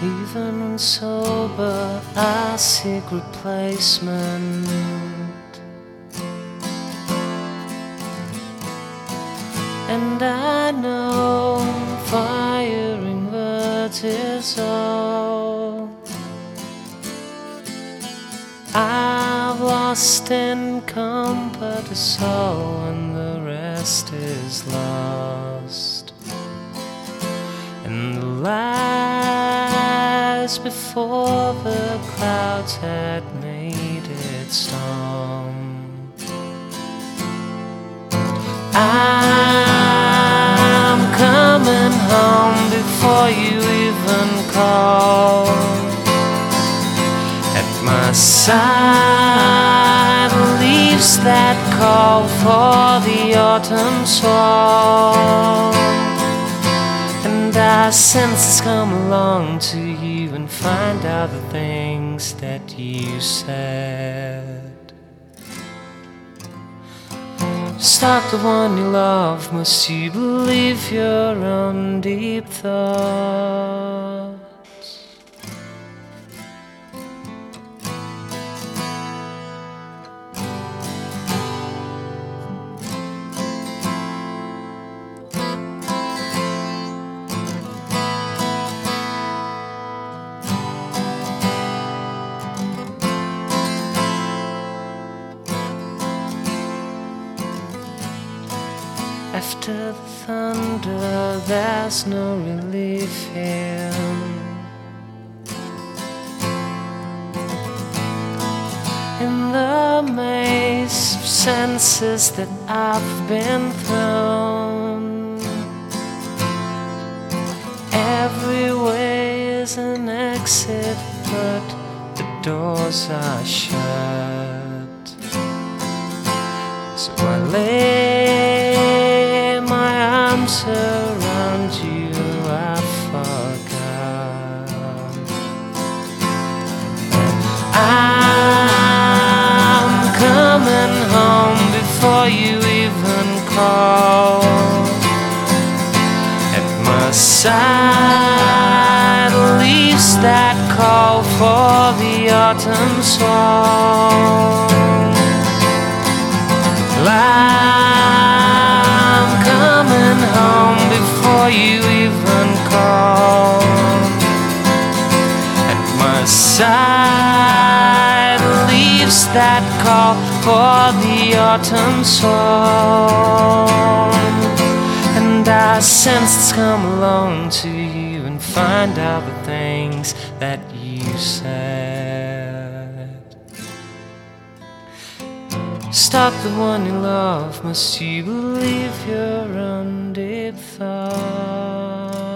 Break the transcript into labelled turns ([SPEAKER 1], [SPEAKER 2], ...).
[SPEAKER 1] Even when sober, I seek replacement. And I know firing words is all I've lost encompassed the soul, and the rest is lost. And the lies before the clouds had made it storm. I'm coming home before you even call. At my side, leaves that call for the autumn song. And I sense it's come along to you and find out the things that you said. Stop the one you love, must you believe your own deep thoughts? After the thunder, there's no relief here. In the maze of senses that I've been thrown, every way is an exit, but the doors are shut. So I lay around you, I forgot. I'm coming home before you even call. At my side, leaves that call for the autumn song. Home before you even call. At my side, leaves that call for the autumn song. And I sense it's come along to you and find out the things that you said. Stop the one you love, must you believe your own deep thoughts?